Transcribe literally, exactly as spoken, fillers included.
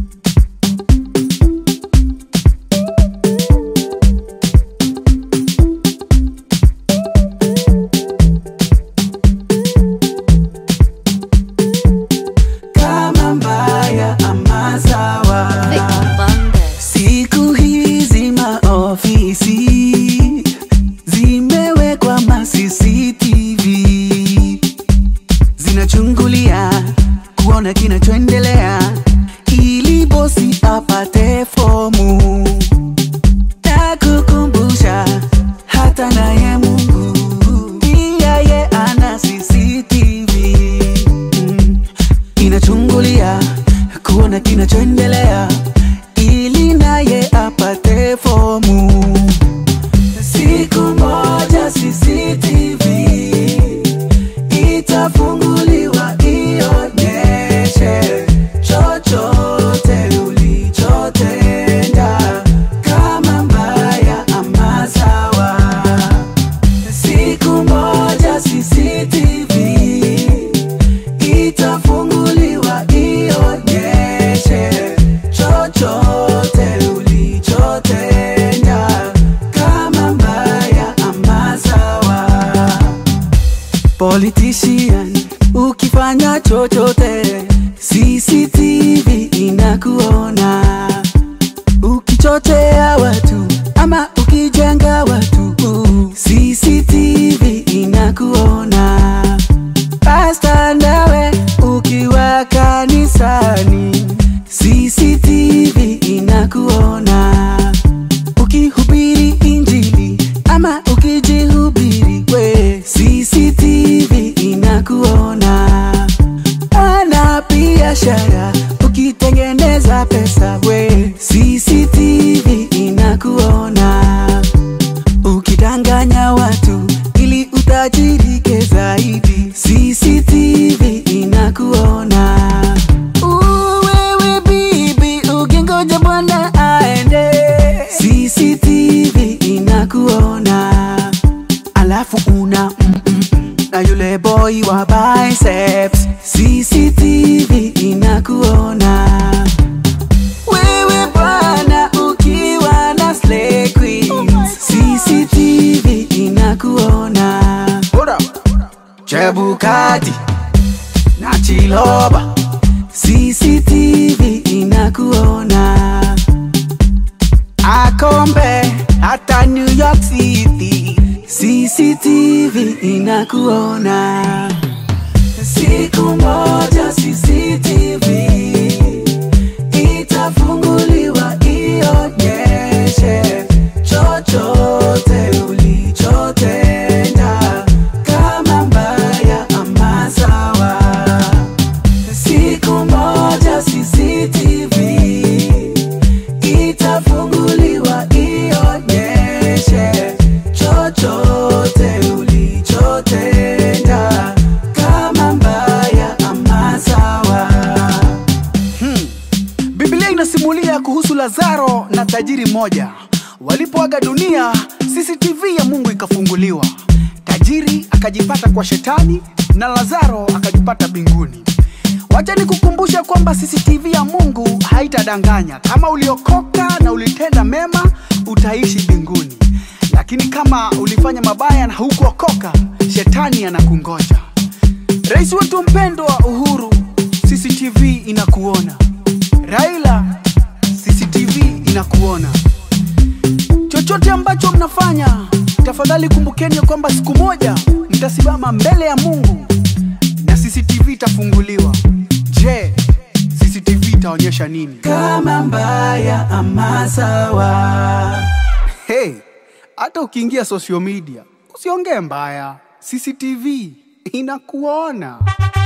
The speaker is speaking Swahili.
Siku hizi maofisi zimewekwa ma C C T V, zinachungulia kuona kinachoendelea ili bosi apate fomu. Nakukumbusha hata naye Mungu pia ye ana C C T V, mm. Inachungulia kuona kinachoendelea ili naye apate fomu. Siku moja C C T V itafunguliwa ionyeshe chochote ulichotenda, kama mbaya ama sawa. Siku moja C C T V itafunguliwa ionyeshe chochote ulichotenda, kama mbaya ama sawa. Politician, ukifanya chochote C C T V inakuona. Ukichochea watu ama ukijenga watu C C T V inakuona. Pasta nawe ukiwa kanisani C C T V inakuona. Ukihubiri injili ama ukijihubiri we C C T V inakuona. Ana biashara ukitengeneza pesa we C C T V inakuona. Ukidanganya watu ili utajirike zaidi C C T V inakuona. Uwewe bibi ukingoja bwana aende C C T V inakuona. Alafu una mm, mm, mm, na yule boy wa biceps C C T V inakuona. Wewe bwana ukiwa na slay queens C C T V inakuona. Chebukati na Chiloba C C T V inakuona. Akombe hata New York City C C T V inakuona. Siku moja C C T V itafunguliwa ionyeshe chochote ulichotenda, kama mbaya ama sawa. Siku moja C C T V itafunguliwa ionyeshe chochote ulichotenda, kama mbaya ama sawa. Hmm. Biblia inasimulia kuhusu Lazaro na tajiri moja. Walipoaga dunia C C T V ya Mungu ikafunguliwa. Tajiri akajipata kwa shetani na Lazaro akajipata mbinguni. Wacha nikukumbusha kwamba C C T V ya Mungu haitadanganya. Kama uliokoka na ulitenda mema utaishi mbinguni. Lakini kama ulifanya mabaya na hukuokoka, shetani anakungoja. Rais wetu mpendwa Uhuru C C T V inakuona. Raila C C T V inakuona. Chochote ambacho mnafanya, tafadhali kumbukeni kwamba siku moja mtasimama mbele ya Mungu na C C T V itafunguliwa. Je, C C T V itaonyesha nini? Kama mbaya ama sawa. Hey, hata ukiingia social media usiongee mbaya, C C T V inakuona.